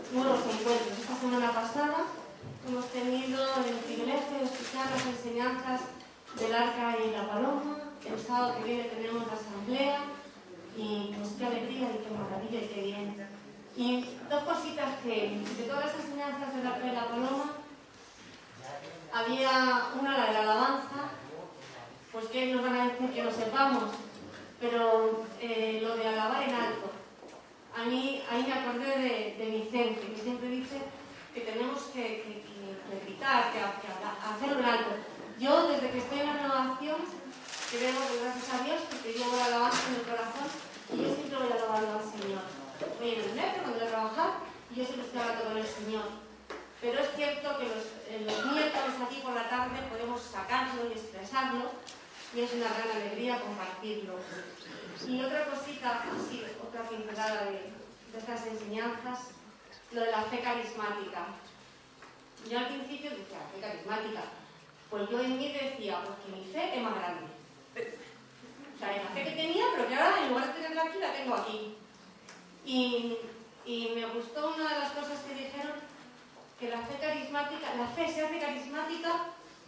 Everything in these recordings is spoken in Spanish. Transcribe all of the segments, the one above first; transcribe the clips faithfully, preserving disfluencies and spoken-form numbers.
nuevos encuentros. Esta semana pasada hemos tenido el privilegio de escuchar las enseñanzas del Arca y la Paloma. El sábado que viene tenemos la asamblea y pues qué alegría y qué maravilla y qué bien. Y dos cositas que, de todas las enseñanzas del Arca y la Paloma, había una, la de la alabanza, pues que nos van a decir que lo sepamos, pero eh, lo de alabar en alto. A mí, ahí me acordé de, de Vicente, que siempre dice que tenemos que, que, que gritar, que, que hacerlo en alto. Yo, desde que estoy en la renovación, que debo de gracias a Dios, porque llevo la alabanza en el corazón, y yo siempre voy alabando al Señor. Voy en el metro, cuando voy a trabajar, y yo siempre estoy hablando con el Señor. Pero es cierto que los, los miércoles aquí por la tarde podemos sacarlo y expresarlo, y es una gran alegría compartirlo. Y otra cosita, así, otra pincelada de, de estas enseñanzas, lo de la fe carismática. Yo al principio decía, fe carismática, pues yo en mí decía, pues que mi fe es más grande. O sea, la fe que tenía, pero que ahora en lugar de tenerla aquí, la tengo aquí. Y, y me gustó una de las cosas que dijeron, que la fe carismática, la fe se hace carismática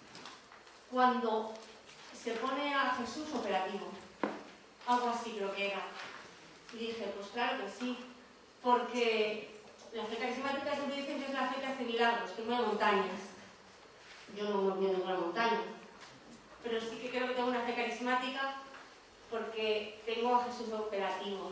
cuando se pone a Jesús operativo. Algo así creo que era. Y dije, pues claro que sí, porque la fe carismática siempre dicen que es la fe que hace milagros, que mueve montañas. Yo no muevo ninguna montaña, pero sí que creo que tengo una fe carismática porque tengo a Jesús operativo.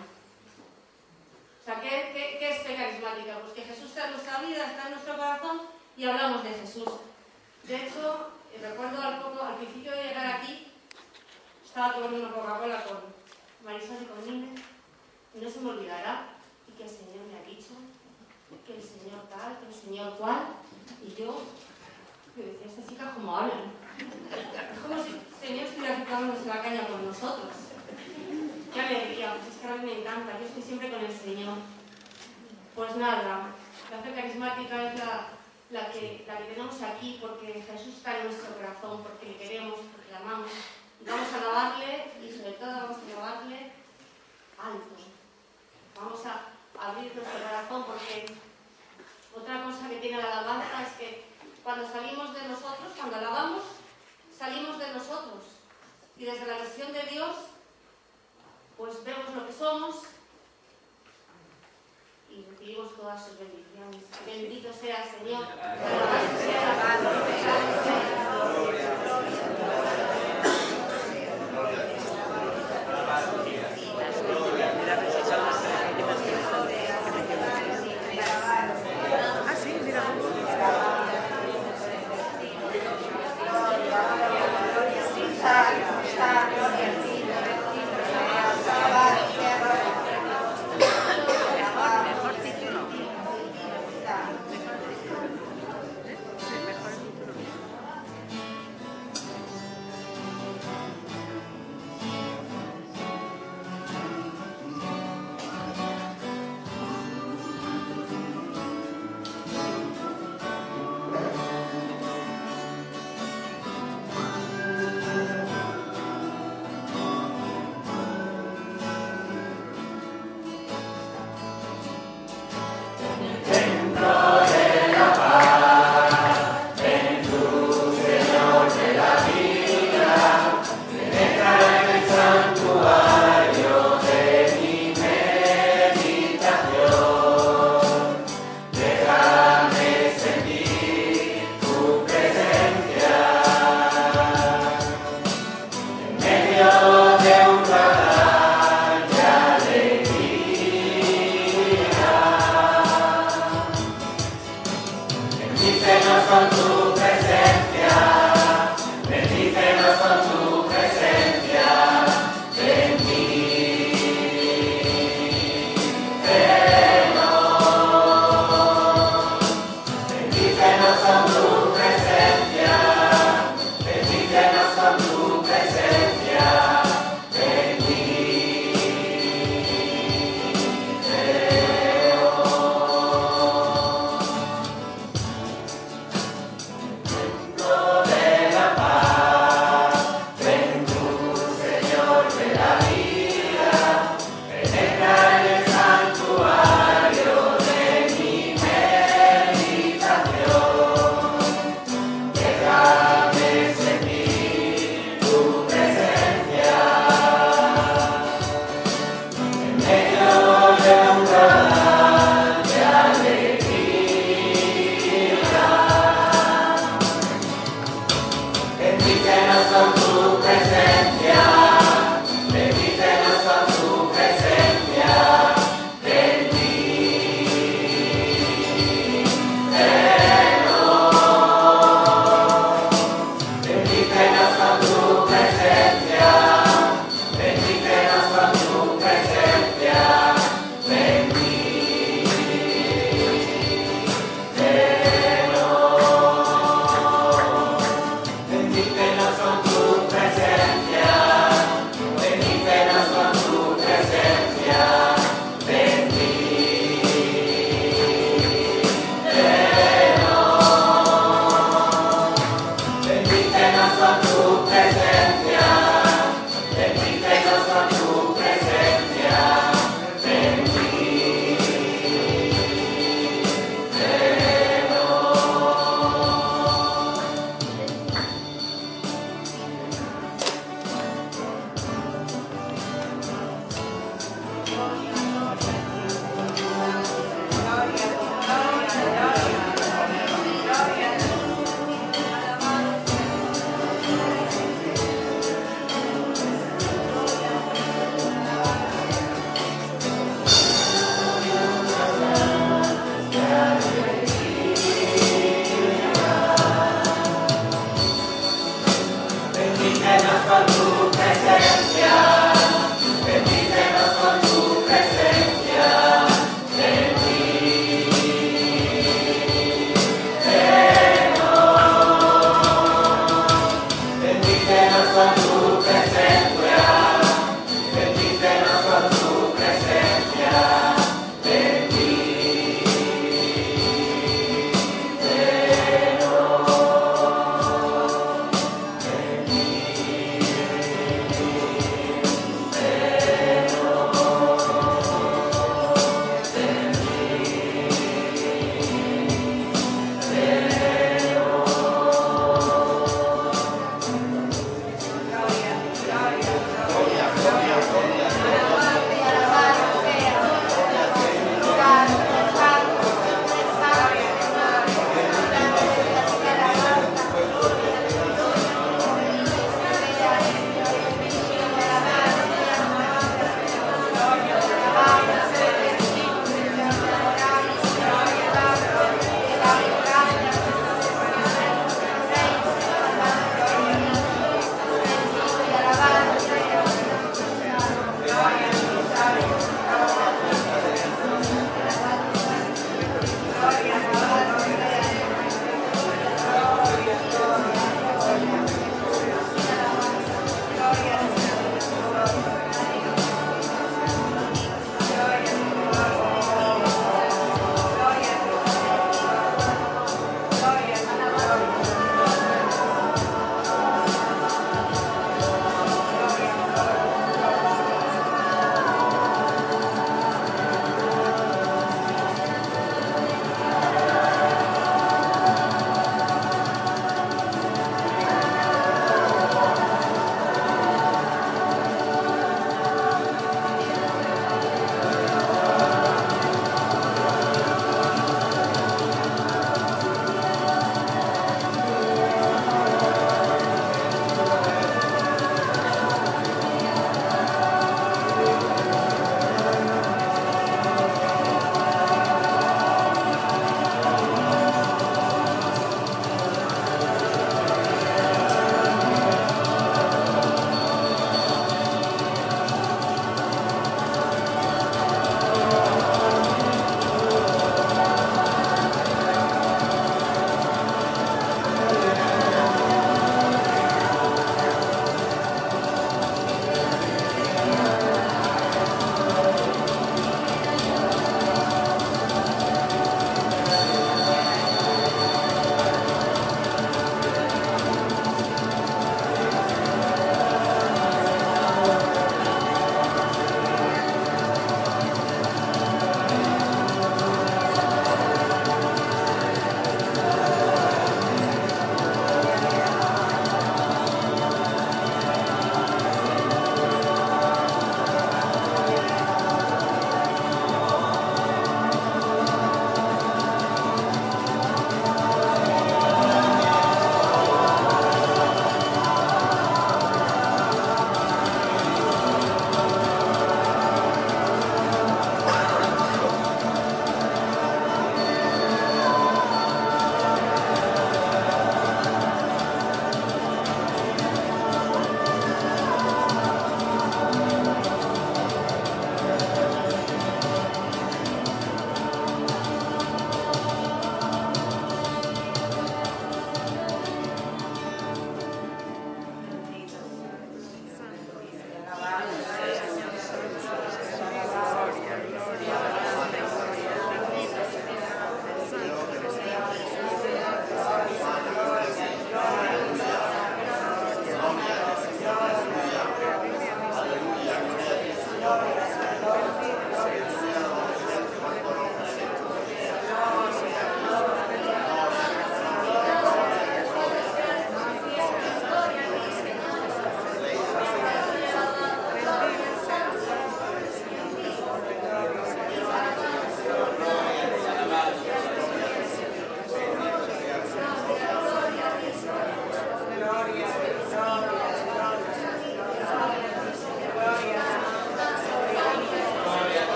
O sea, ¿qué, qué, qué es fe carismática? Pues que Jesús está en nuestra vida, está en nuestro corazón y hablamos de Jesús. De hecho, recuerdo al, poco, al principio de llegar aquí, estaba tomando una Coca-Cola con Marisol y con Inés, y no se me olvidará, y que el Señor me ha dicho, que el Señor tal, que el Señor cual, y yo, que decía, estas chicas como hablan. Es como si el Señor estuviera quitándose la caña con nosotros. Qué alegría, pues es que a mí me encanta, yo estoy siempre con el Señor. Pues nada, la fe carismática es la, la, que, la que tenemos aquí porque Jesús está en nuestro corazón, porque le queremos, porque le amamos. Y vamos a alabarle y sobre todo vamos a alabarle alto. Vamos a abrir nuestro corazón porque otra cosa que tiene la alabanza es que cuando salimos de nosotros, cuando alabamos, salimos de nosotros. Y desde la visión de Dios, pues vemos lo que somos y recibimos todas sus bendiciones. Bendito sea el Señor. Alabado sea, alabado sea, alabado sea.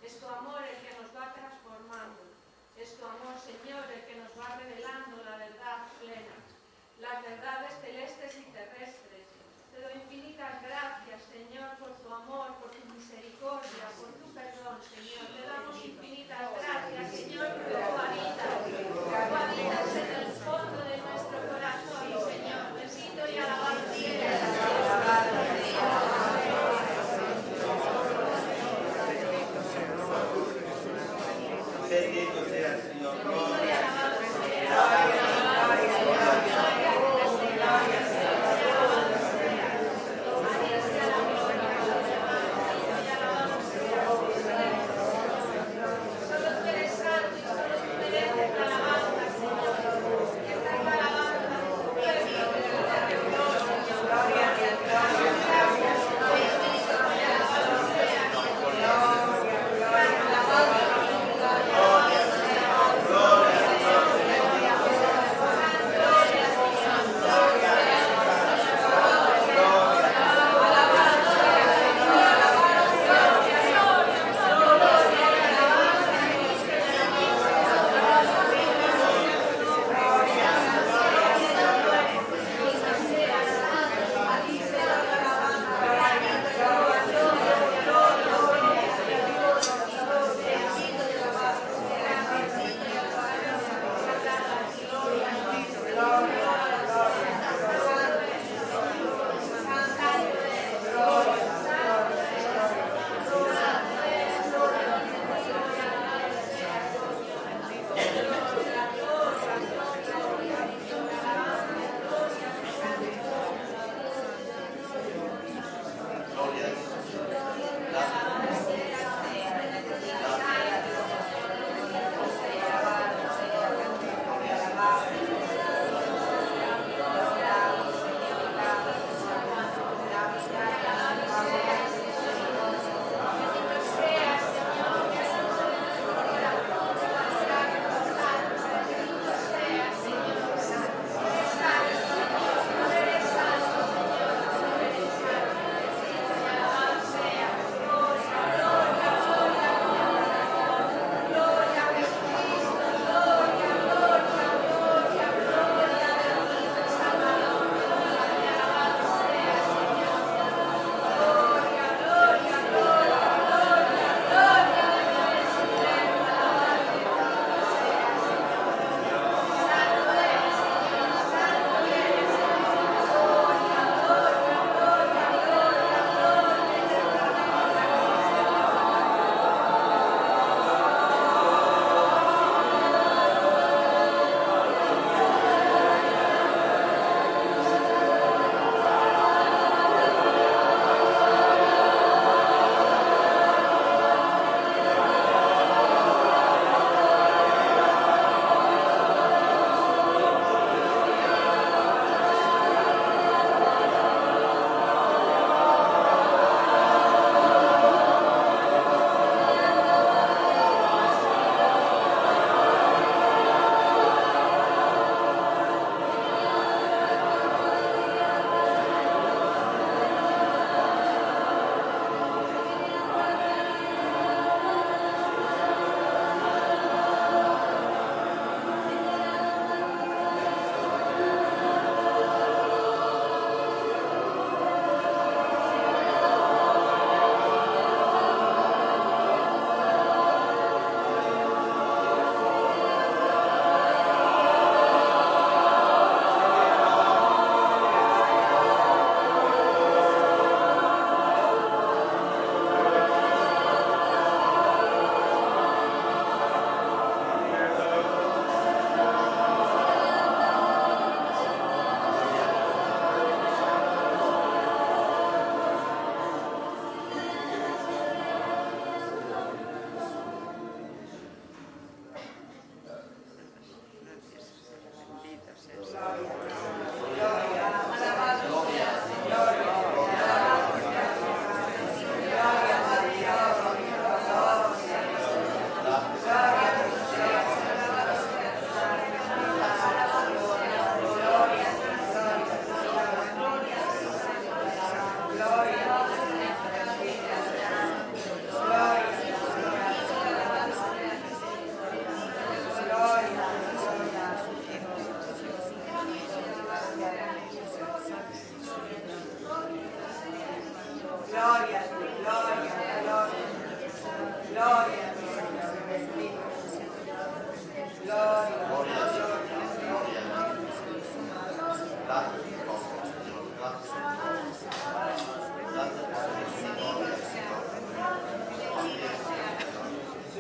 Es tu amor el que nos va transformando. Es tu amor, Señor, el que nos va revelando la verdad plena, las verdades celestes y terrestres. Te doy infinitas gracias, Señor, por tu amor, por tu misericordia, por tu perdón, Señor. Te damos infinitas gracias, Señor, porque tú habitas. Tú habitas en el fondo de nuestro corazón, Señor. Bendito y alabado seas. Bendito sea el Señor. Bendito y alabado sea.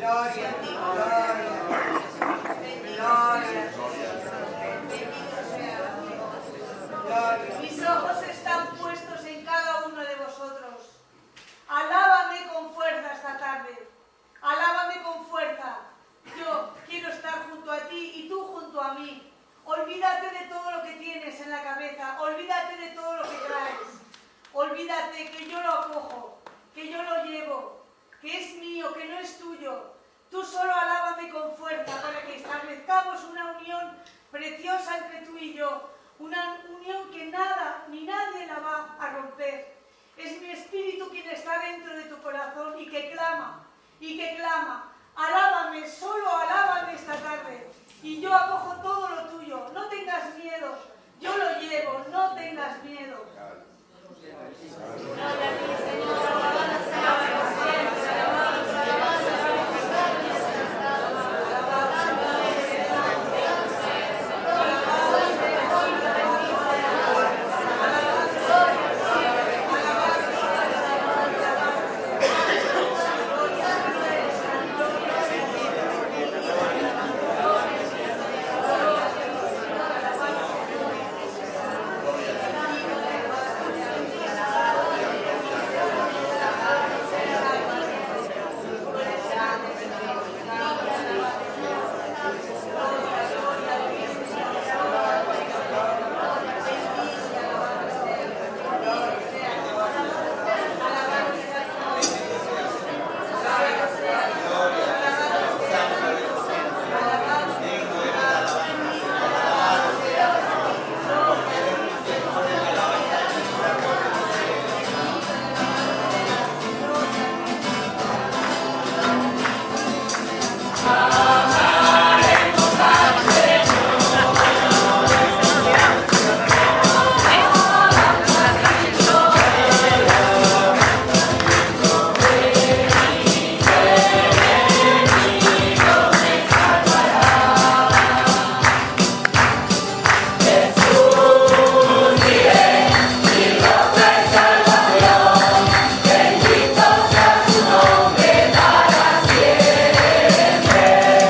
Gloria a ti, gloria a ti. Gloria a ti. Gloria. Mis ojos están puestos en cada uno de vosotros. Alábame con fuerza esta tarde. Alábame con fuerza. Yo quiero estar junto a ti y tú junto a mí. Olvídate de todo lo que tienes en la cabeza. Olvídate de todo lo que traes. Olvídate que yo lo acojo, que yo lo llevo, que es mío, que no es tuyo. Tú solo alábame con fuerza para que establezcamos una unión preciosa entre tú y yo. Una unión que nada ni nadie la va a romper. Es mi espíritu quien está dentro de tu corazón y que clama, y que clama. Alábame, solo alábame esta tarde. Y yo acojo todo lo tuyo. No tengas miedo. Yo lo llevo. No tengas miedo. Gloria a ti, Señor. Alabanza, alabanza, alabanza, alabanza. Siempre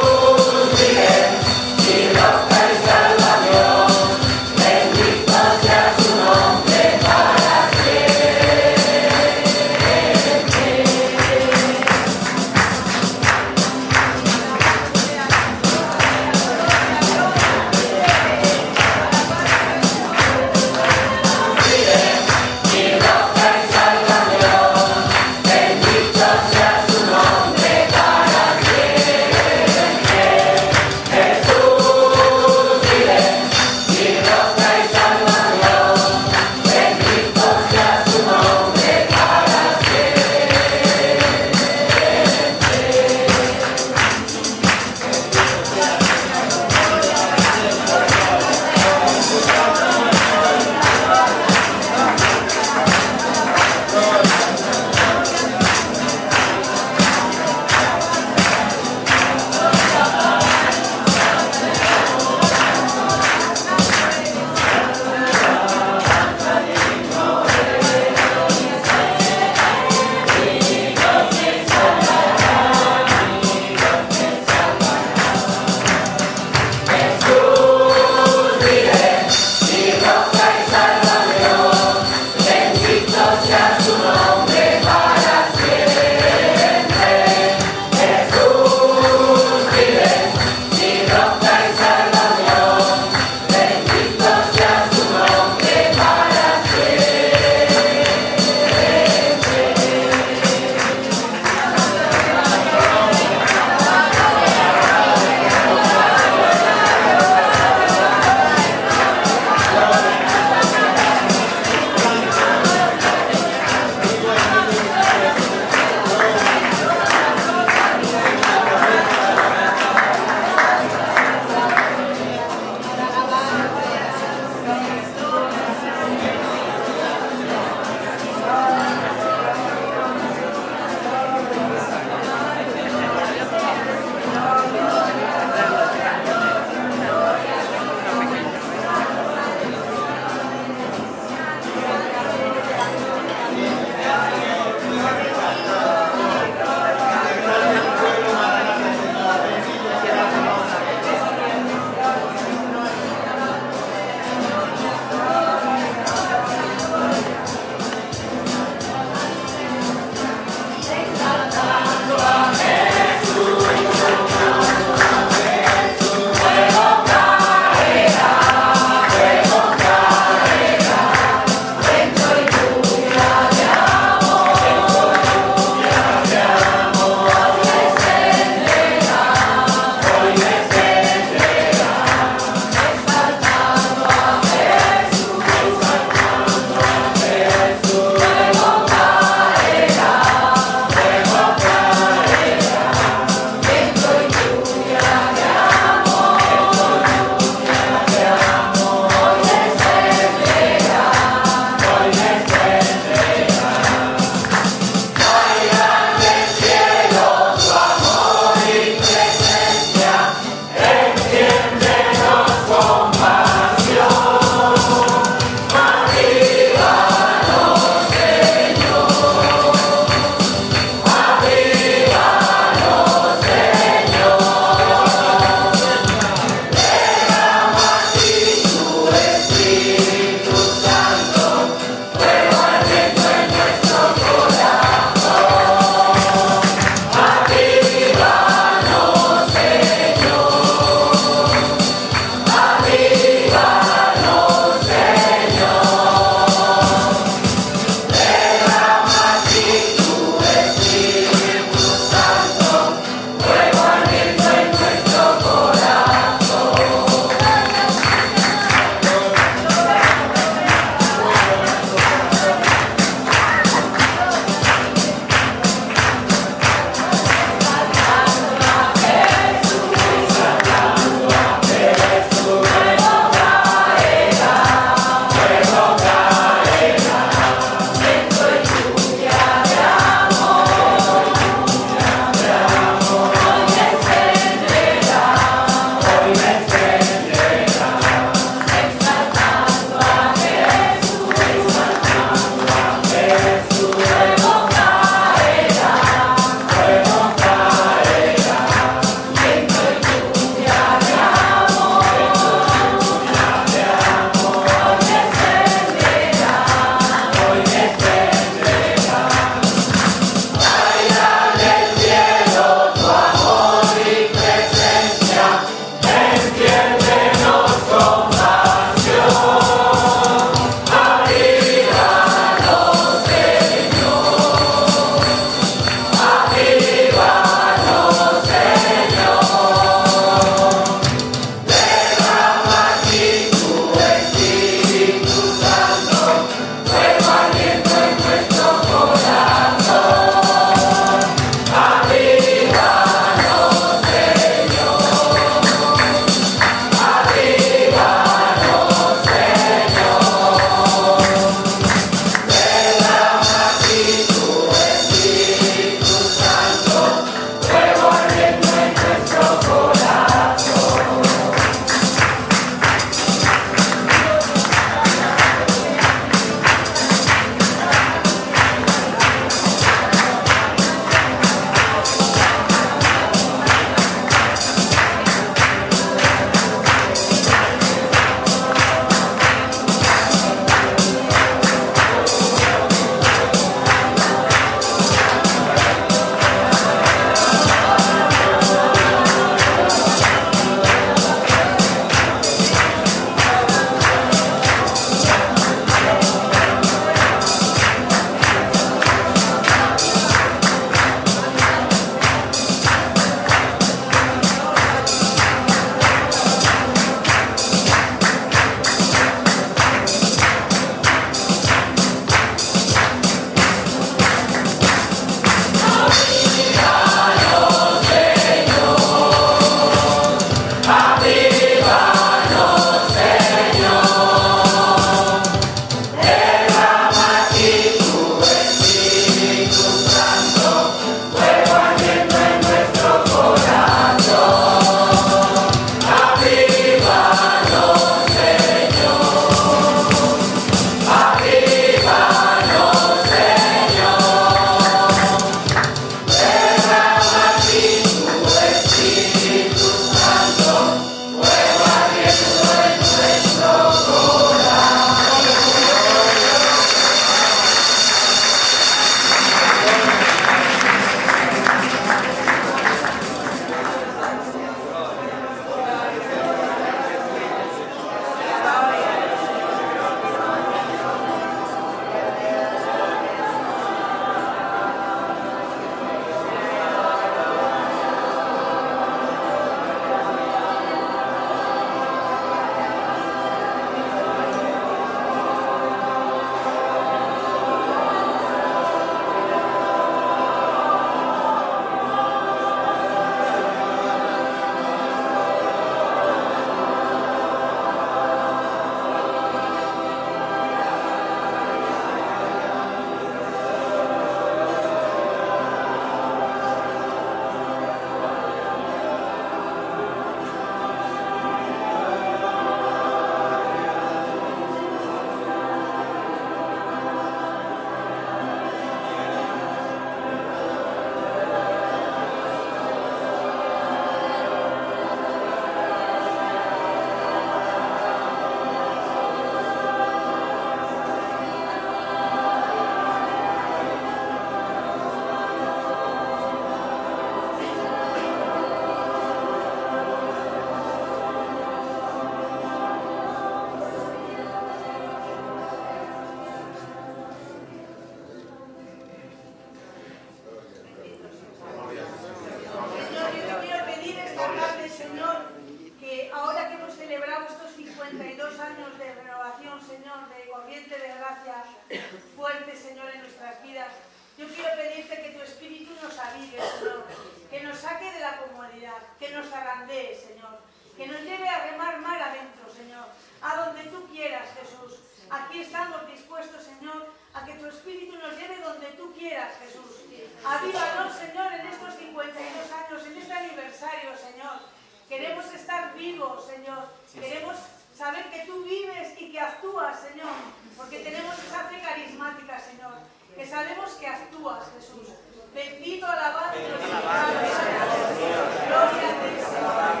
corriente de gracia fuerte, Señor, en nuestras vidas. Yo quiero pedirte que tu Espíritu nos avive, Señor, que nos saque de la comodidad, que nos agrandee, Señor, que nos lleve a remar mar adentro, Señor, a donde tú quieras, Jesús. Aquí estamos dispuestos, Señor, a que tu Espíritu nos lleve donde tú quieras, Jesús. Avívanos, Señor, en estos cincuenta y dos años, en este aniversario, Señor. Queremos estar vivos, Señor. Queremos saber que tú vives y que actúas, Señor, porque tenemos esa fe carismática, Señor, que sabemos que actúas, Jesús. Bendito, alabado y glorificado. Gloria a ti, Señor.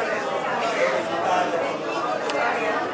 Bendito sea Dios.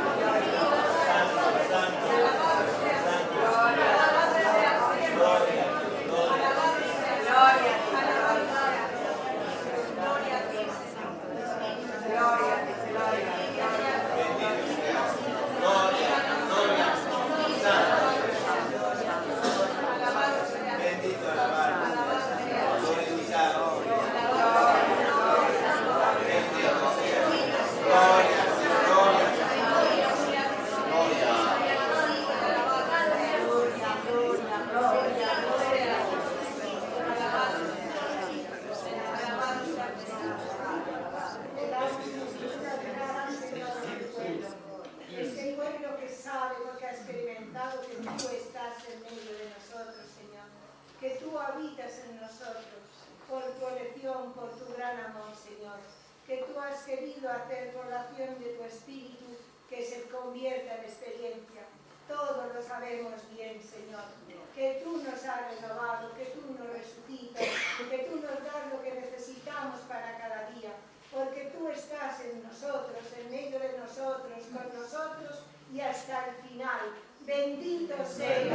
Hacer por la acción de tu Espíritu que se convierta en experiencia. Todos lo sabemos bien, Señor, que tú nos has renovado, que tú nos resucitas, que tú nos das lo que necesitamos para cada día, porque tú estás en nosotros, en medio de nosotros, con nosotros y hasta el final. Bendito sea.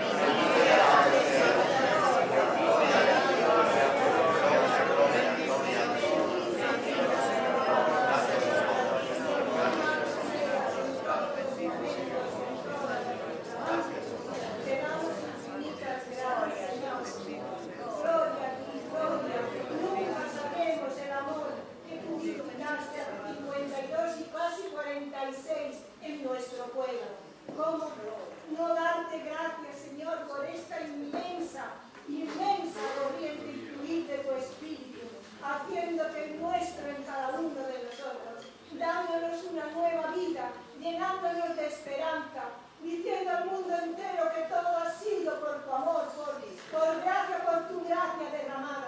En nuestro pueblo. ¿Cómo no darte gracias, Señor, por esta inmensa, inmensa corriente y fluir de tu Espíritu, haciendo que muestre en cada uno de nosotros, dándonos una nueva vida, llenándonos de esperanza, diciendo al mundo entero que todo ha sido por tu amor, por, por gracia, por tu gracia derramada.